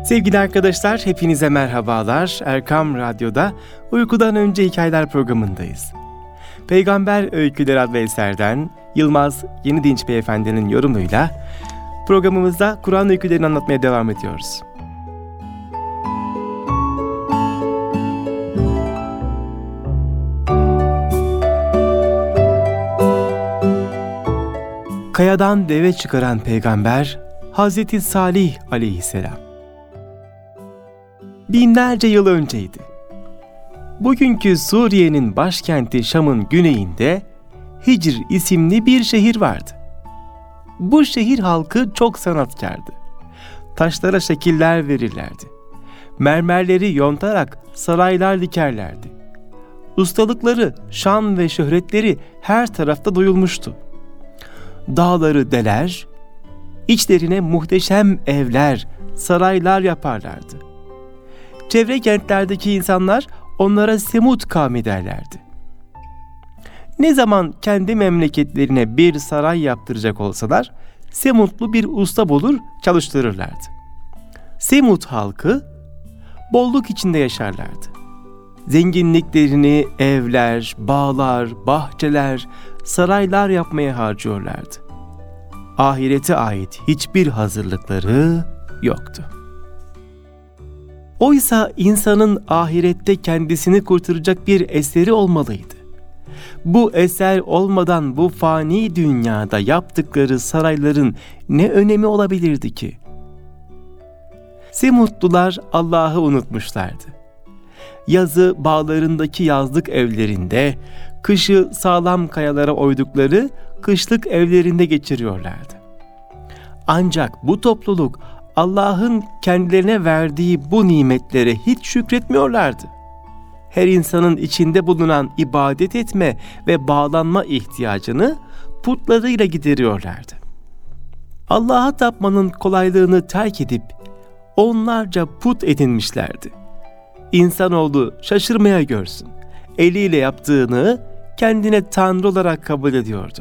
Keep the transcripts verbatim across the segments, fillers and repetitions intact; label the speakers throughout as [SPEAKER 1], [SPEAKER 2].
[SPEAKER 1] Sevgili arkadaşlar, hepinize merhabalar. Erkam Radyo'da Uykudan Önce Hikayeler programındayız. Peygamber Öyküleri adlı eserden Yılmaz Yenidinç Beyefendi'nin yorumuyla programımızda Kur'an öykülerini anlatmaya devam ediyoruz. Kayadan deve çıkaran peygamber Hazreti Salih aleyhisselam. Binlerce yıl önceydi. Bugünkü Suriye'nin başkenti Şam'ın güneyinde Hicr isimli bir şehir vardı. Bu şehir halkı çok sanatkardı. Taşlara şekiller verirlerdi. Mermerleri yontarak saraylar dikerlerdi. Ustalıkları, şan ve şöhretleri her tarafta duyulmuştu. Dağları deler, içlerine muhteşem evler, saraylar yaparlardı. Çevre kentlerdeki insanlar onlara Semud kavmi derlerdi. Ne zaman kendi memleketlerine bir saray yaptıracak olsalar, Semudlu bir usta bulur, çalıştırırlardı. Semud halkı bolluk içinde yaşarlardı. Zenginliklerini evler, bağlar, bahçeler, saraylar yapmaya harcıyorlardı. Ahirete ait hiçbir hazırlıkları yoktu. Oysa insanın ahirette kendisini kurtaracak bir eseri olmalıydı. Bu eser olmadan bu fani dünyada yaptıkları sarayların ne önemi olabilirdi ki? Semudlular Allah'ı unutmuşlardı. Yazı bağlarındaki yazlık evlerinde, kışı sağlam kayalara oydukları kışlık evlerinde geçiriyorlardı. Ancak bu topluluk Allah'ın kendilerine verdiği bu nimetlere hiç şükretmiyorlardı. Her insanın içinde bulunan ibadet etme ve bağlanma ihtiyacını putlarıyla gideriyorlardı. Allah'a tapmanın kolaylığını terk edip onlarca put edinmişlerdi. İnsanoğlu şaşırmaya görsün, eliyle yaptığını kendine Tanrı olarak kabul ediyordu.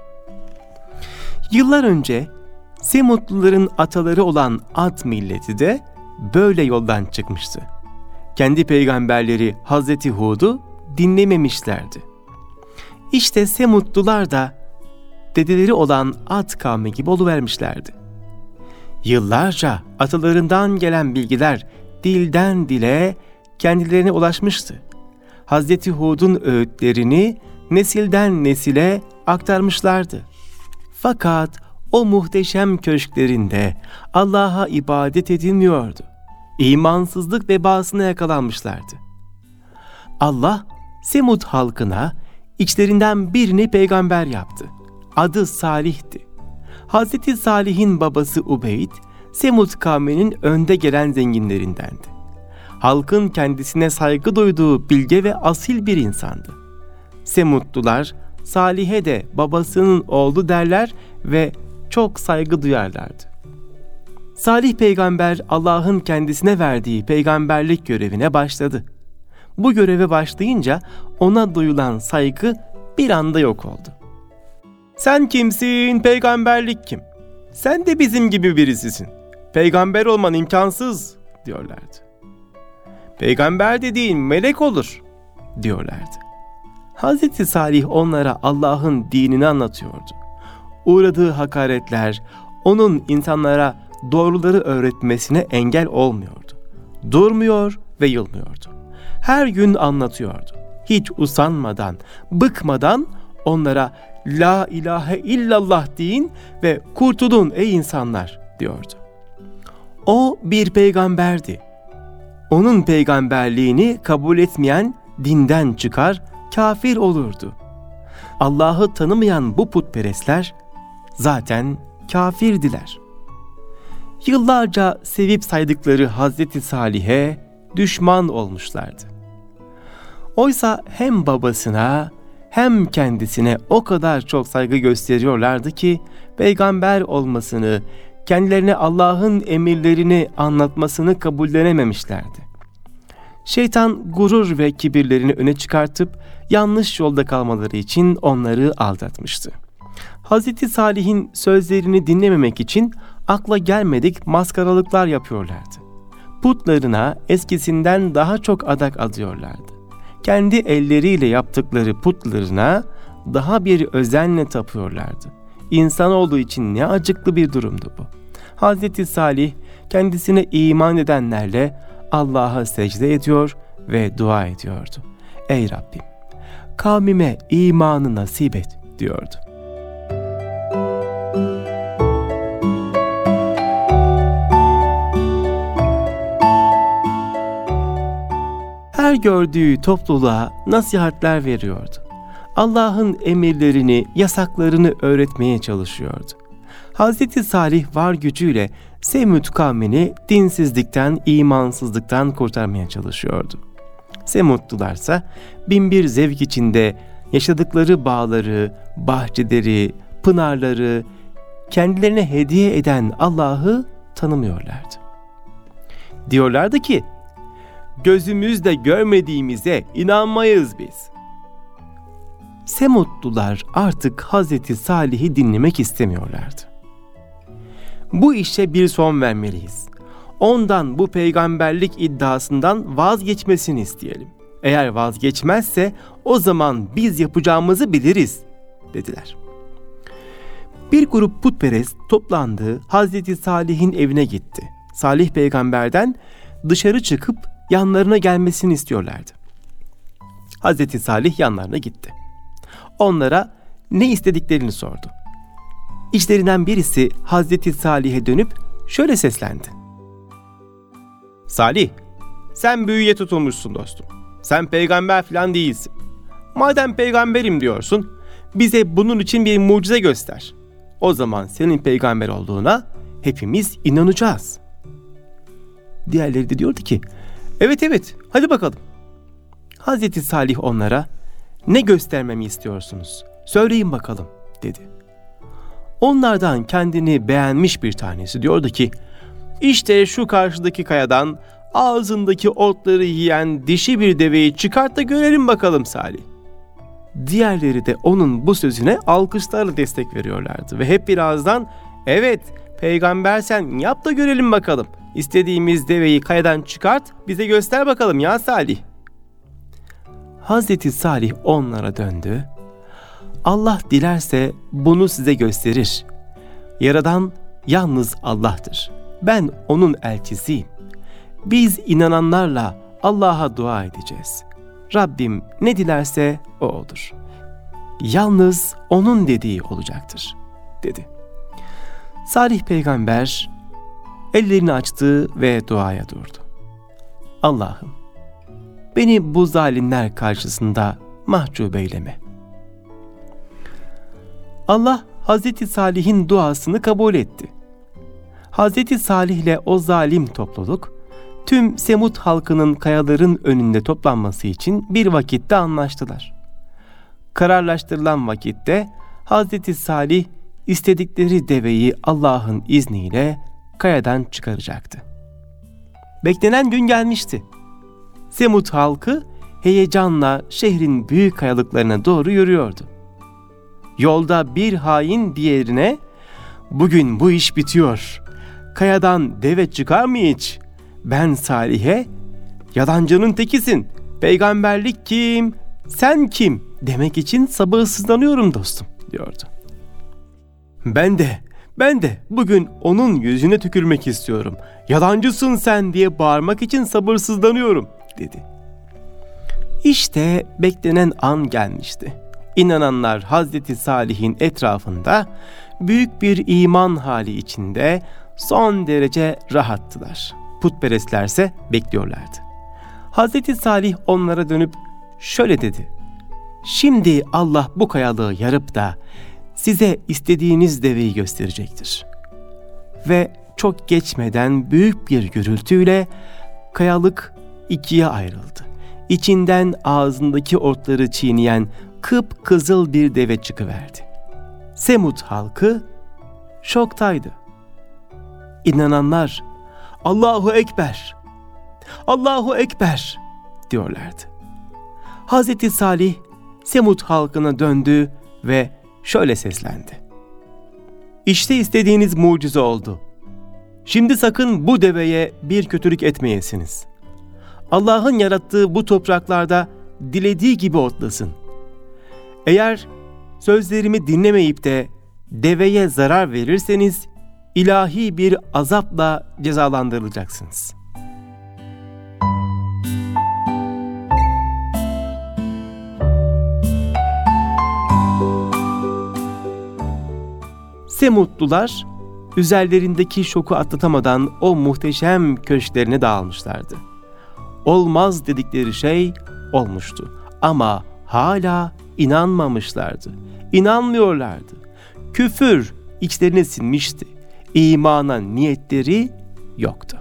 [SPEAKER 1] Yıllar önce Semudluların ataları olan Ad milleti de böyle yoldan çıkmıştı. Kendi peygamberleri Hazreti Hud'u dinlememişlerdi. İşte Semudlular da dedeleri olan Ad kavmi gibi oluvermişlerdi. Yıllarca atalarından gelen bilgiler dilden dile kendilerine ulaşmıştı. Hazreti Hud'un öğütlerini nesilden nesile aktarmışlardı. Fakat o muhteşem köşklerinde Allah'a ibadet edilmiyordu. İmansızlık vebasına yakalanmışlardı. Allah Semud halkına içlerinden birini peygamber yaptı. Adı Salih'ti. Hazreti Salih'in babası Ubeyd, Semud kavminin önde gelen zenginlerindendi. Halkın kendisine saygı duyduğu bilge ve asil bir insandı. Semudlular Salih'e de babasının oğlu derler ve çok saygı duyarlardı. Salih peygamber Allah'ın kendisine verdiği peygamberlik görevine başladı. Bu göreve başlayınca ona duyulan saygı bir anda yok oldu. "Sen kimsin? Peygamberlik kim? Sen de bizim gibi birisisin. Peygamber olman imkansız," diyorlardı. "Peygamber dediğin melek olur," diyorlardı. Hazreti Salih onlara Allah'ın dinini anlatıyordu. Uğradığı hakaretler onun insanlara doğruları öğretmesine engel olmuyordu. Durmuyor ve yılmıyordu. Her gün anlatıyordu. Hiç usanmadan, bıkmadan onlara "La ilahe illallah deyin ve kurtulun ey insanlar," diyordu. O bir peygamberdi. Onun peygamberliğini kabul etmeyen dinden çıkar, kafir olurdu. Allah'ı tanımayan bu putperestler zaten kafirdiler. Yıllarca sevip saydıkları Hazreti Salih'e düşman olmuşlardı. Oysa hem babasına hem kendisine o kadar çok saygı gösteriyorlardı ki peygamber olmasını, kendilerine Allah'ın emirlerini anlatmasını kabullenememişlerdi. Şeytan gurur ve kibirlerini öne çıkartıp yanlış yolda kalmaları için onları aldatmıştı. Hazreti Salih'in sözlerini dinlememek için akla gelmedik maskaralıklar yapıyorlardı. putlarına eskisinden daha çok adak adıyorlardı. Kendi elleriyle yaptıkları putlarına daha bir özenle tapıyorlardı. İnsanoğlu için ne acıklı bir durumdu bu. Hazreti Salih kendisine iman edenlerle Allah'a secde ediyor ve dua ediyordu. Ey Rabbim, kavmime imanı nasip et diyordu. Her gördüğü topluluğa nasihatler veriyordu. Allah'ın emirlerini, yasaklarını öğretmeye çalışıyordu. Hazreti Salih var gücüyle Semud kavmini dinsizlikten, imansızlıktan kurtarmaya çalışıyordu. Semudlularsa binbir zevk içinde yaşadıkları bağları, bahçeleri, pınarları kendilerine hediye eden Allah'ı tanımıyorlardı. Diyorlardı ki, gözümüzle görmediğimize inanmayız biz. Semudlular artık Hazreti Salih'i dinlemek istemiyorlardı. Bu işe bir son vermeliyiz. Ondan bu peygamberlik iddiasından vazgeçmesini isteyelim. Eğer vazgeçmezse o zaman biz yapacağımızı biliriz dediler. Bir grup putperest toplandı, Hazreti Salih'in evine gitti. Salih peygamberden dışarı çıkıp yanlarına gelmesini istiyorlardı. Hazreti Salih yanlarına gitti. Onlara ne istediklerini sordu. İçlerinden birisi Hazreti Salih'e dönüp şöyle seslendi. Salih, sen büyüye tutulmuşsun dostum. Sen peygamber falan değilsin. Madem peygamberim diyorsun, bize bunun için bir mucize göster. O zaman senin peygamber olduğuna hepimiz inanacağız. Diğerleri de diyordu ki, evet evet, hadi bakalım. Hazreti Salih onlara, ne göstermemi istiyorsunuz? Söyleyin bakalım, dedi. Onlardan kendini beğenmiş bir tanesi diyordu ki, işte şu karşıdaki kayadan ağzındaki otları yiyen dişi bir deveyi çıkart da görelim bakalım Salih. Diğerleri de onun bu sözüne alkışlarla destek veriyorlardı ve hep birazdan, evet peygamber sen yap da görelim bakalım. İstediğimiz deveyi kayadan çıkart, bize göster bakalım ya Salih. Hazreti Salih onlara döndü. Allah dilerse bunu size gösterir. Yaradan yalnız Allah'tır. Ben onun elçisiyim. Biz inananlarla Allah'a dua edeceğiz. Rabbim ne dilerse o olur. Yalnız onun dediği olacaktır, dedi. Salih peygamber ellerini açtı ve duaya durdu. Allah'ım, beni bu zalimler karşısında mahcup eyleme. Allah Hazreti Salih'in duasını kabul etti. Hazreti Salih ile o zalim topluluk, tüm Semud halkının kayaların önünde toplanması için bir vakitte anlaştılar. Kararlaştırılan vakitte Hazreti Salih istedikleri deveyi Allah'ın izniyle kayadan çıkaracaktı. Beklenen gün gelmişti. Semud halkı heyecanla şehrin büyük kayalıklarına doğru yürüyordu. Yolda bir hain diğerine, bugün bu iş bitiyor. Kayadan deve çıkar mı hiç? Ben Salih'e, yalancının tekisin. Peygamberlik kim? Sen kim? Demek için sabırsızlanıyorum dostum, diyordu. Ben de, ben de bugün onun yüzüne tükürmek istiyorum. Yalancısın sen diye bağırmak için sabırsızlanıyorum, dedi. İşte beklenen an gelmişti. İnananlar Hazreti Salih'in etrafında büyük bir iman hali içinde son derece rahattılar. Putperestlerse bekliyorlardı. Hazreti Salih onlara dönüp şöyle dedi. Şimdi Allah bu kayalığı yarıp da size istediğiniz deveyi gösterecektir. Ve çok geçmeden büyük bir gürültüyle kayalık ikiye ayrıldı. İçinden ağzındaki otları çiğneyen kıpkızıl bir deve çıkıverdi. Semud halkı şoktaydı. İnananlar Allahu Ekber, Allahu Ekber diyorlardı. Hazreti Salih Semud halkına döndü ve şöyle seslendi. İşte istediğiniz mucize oldu. Şimdi sakın bu deveye bir kötülük etmeyesiniz. Allah'ın yarattığı bu topraklarda dilediği gibi otlasın. Eğer sözlerimi dinlemeyip de deveye zarar verirseniz ilahi bir azapla cezalandırılacaksınız. Semutlular üzerlerindeki şoku atlatamadan o muhteşem köşklerine dağılmışlardı. Olmaz dedikleri şey olmuştu ama hala inanmamışlardı. İnanmıyorlardı. Küfür içlerine sinmişti. İmana niyetleri yoktu.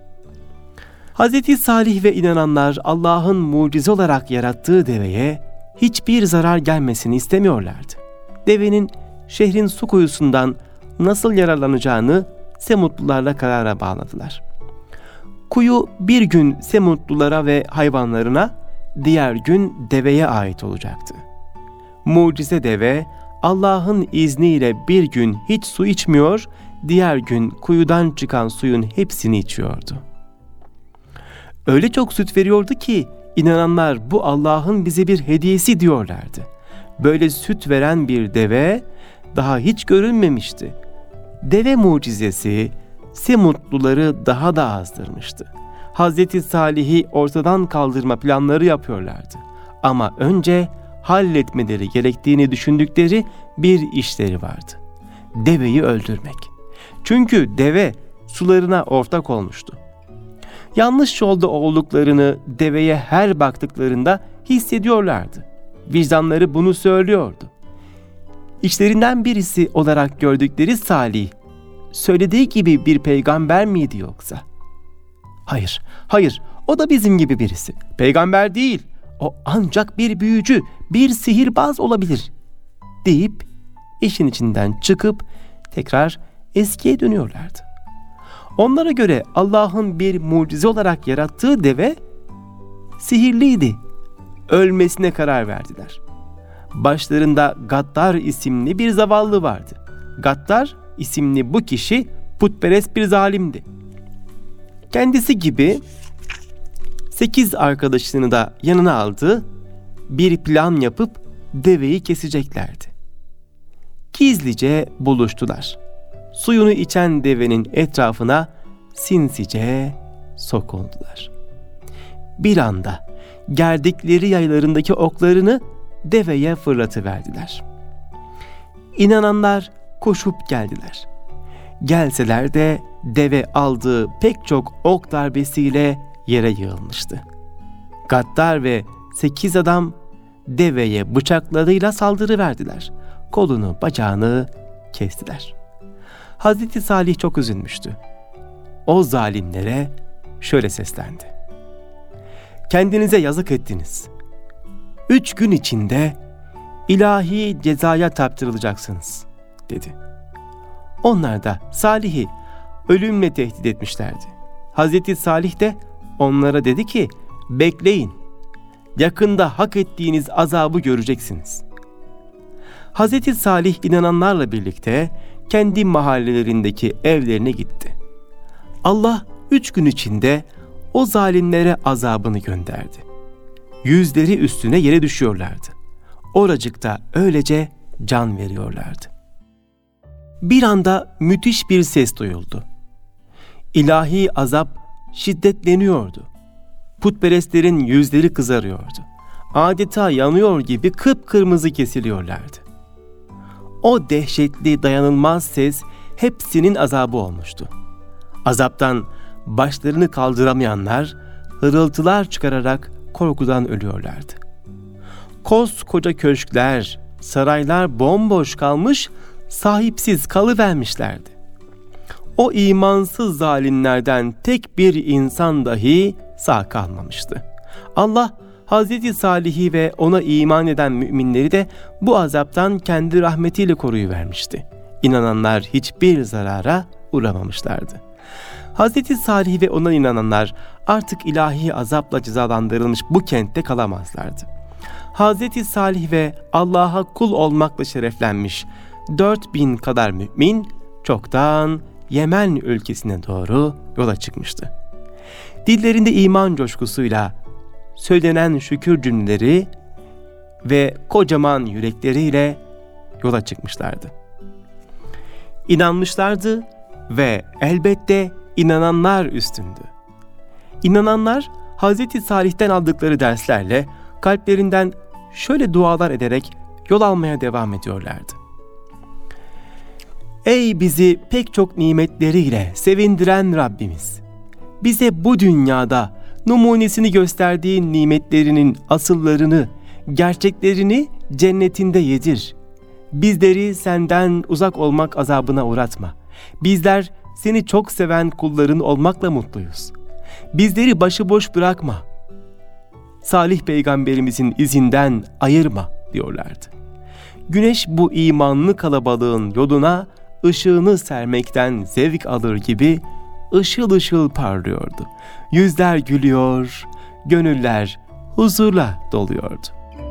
[SPEAKER 1] Hazreti Salih ve inananlar Allah'ın mucize olarak yarattığı deveye hiçbir zarar gelmesini istemiyorlardı. Devenin şehrin su kuyusundan nasıl yararlanacağını Semutlularla karara bağladılar. Kuyu bir gün Semutlulara ve hayvanlarına, diğer gün deveye ait olacaktı. Mucize deve Allah'ın izniyle bir gün hiç su içmiyor, diğer gün kuyudan çıkan suyun hepsini içiyordu. Öyle çok süt veriyordu ki inananlar bu Allah'ın bize bir hediyesi diyorlardı. Böyle süt veren bir deve daha hiç görülmemişti. Deve mucizesi Semutluları daha da azdırmıştı. Hazreti Salih'i ortadan kaldırma planları yapıyorlardı. Ama önce halletmeleri gerektiğini düşündükleri bir işleri vardı. Deveyi öldürmek. Çünkü deve sularına ortak olmuştu. Yanlış yolda olduklarını deveye her baktıklarında hissediyorlardı. Vicdanları bunu söylüyordu. İçlerinden birisi olarak gördükleri Salih, söylediği gibi bir peygamber miydi yoksa? Hayır, hayır, o da bizim gibi birisi. Peygamber değil, o ancak bir büyücü, bir sihirbaz olabilir deyip işin içinden çıkıp tekrar eskiye dönüyorlardı. Onlara göre Allah'ın bir mucize olarak yarattığı deve sihirliydi. Ölmesine karar verdiler. Başlarında Gattar isimli bir zavallı vardı. Gattar isimli bu kişi putperest bir zalimdi. Kendisi gibi sekiz arkadaşını da yanına aldı, bir plan yapıp deveyi keseceklerdi. Gizlice buluştular. Suyunu içen devenin etrafına sinsice sokuldular. Bir anda gerdikleri yaylarındaki oklarını deveye fırlatıverdiler. İnananlar koşup geldiler. Gelseler de deve aldığı pek çok ok darbesiyle yere yığılmıştı. Gattar ve sekiz adam deveye bıçaklarıyla saldırıverdiler. Kolunu, bacağını kestiler. Hazreti Salih çok üzülmüştü. O zalimlere şöyle seslendi: "Kendinize yazık ettiniz. Üç gün içinde ilahi cezaya taptırılacaksınız," dedi. Onlar da Salih'i ölümle tehdit etmişlerdi. Hazreti Salih de onlara dedi ki, "Bekleyin, yakında hak ettiğiniz azabı göreceksiniz." Hazreti Salih inananlarla birlikte kendi mahallelerindeki evlerine gitti. Allah üç gün içinde o zalimlere azabını gönderdi. Yüzleri üstüne yere düşüyorlardı. Oracıkta öylece can veriyorlardı. Bir anda müthiş bir ses duyuldu. İlahi azap şiddetleniyordu. Putperestlerin yüzleri kızarıyordu. Adeta yanıyor gibi kıpkırmızı kesiliyorlardı. O dehşetli, dayanılmaz ses hepsinin azabı olmuştu. Azaptan başlarını kaldıramayanlar hırıltılar çıkararak korkudan ölüyorlardı. Koskoca köşkler, saraylar bomboş kalmış, sahipsiz kalıvermişlerdi. O imansız zalimlerden tek bir insan dahi sağ kalmamıştı. Allah Hazreti Salih'i ve ona iman eden müminleri de bu azaptan kendi rahmetiyle koruyuvermişti. İnananlar hiçbir zarara uğramamışlardı. Hazreti Salih ve ona inananlar artık ilahi azapla cezalandırılmış bu kentte kalamazlardı. Hazreti Salih ve Allah'a kul olmakla şereflenmiş dört bin kadar mümin çoktan Yemen ülkesine doğru yola çıkmıştı. Dillerinde iman coşkusuyla söylenen şükür cümleleri ve kocaman yürekleriyle yola çıkmışlardı. İnanmışlardı ve elbette inananlar üstündü. İnananlar Hazreti Salih'ten aldıkları derslerle kalplerinden şöyle dualar ederek yol almaya devam ediyorlardı. Ey bizi pek çok nimetleriyle sevindiren Rabbimiz! Bize bu dünyada numunesini gösterdiğin nimetlerinin asıllarını, gerçeklerini cennetinde yedir. Bizleri senden uzak olmak azabına uğratma. Bizler seni çok seven kulların olmakla mutluyuz. Bizleri başıboş bırakma. Salih peygamberimizin izinden ayırma diyorlardı. Güneş bu imanlı kalabalığın yoluna ışığını sermekten zevk alır gibi ışıl ışıl parlıyordu. Yüzler gülüyor, gönüller huzurla doluyordu.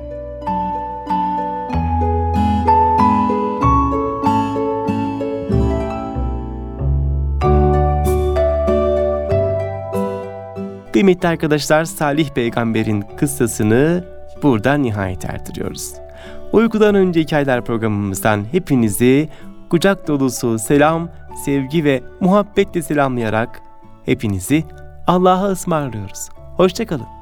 [SPEAKER 1] Kıymetli arkadaşlar, Salih peygamberin kıssasını burada nihayet erdiriyoruz. Uykudan önce hikayeler programımızdan hepinizi kucak dolusu selam, sevgi ve muhabbetle selamlayarak hepinizi Allah'a ısmarlıyoruz. Hoşça kalın.